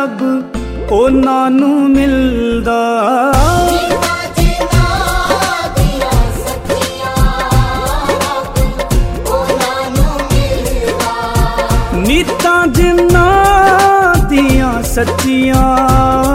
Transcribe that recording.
रब उन्हां नूं मिलदा। नीतां जिन्हां दियां सच्चियां